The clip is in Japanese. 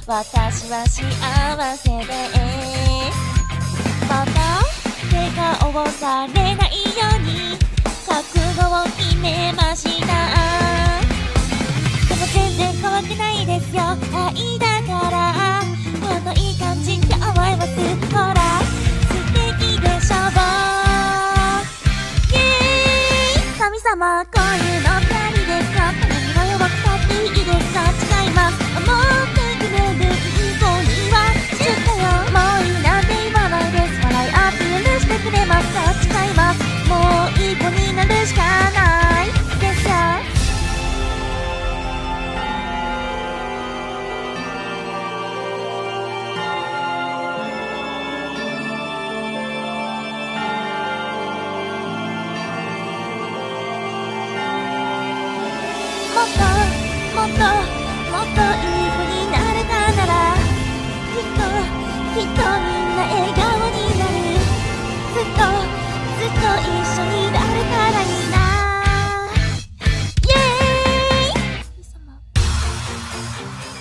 私は幸せです。また笑顔をされないように覚悟を決めました。でも全然変わってないですよ、愛だ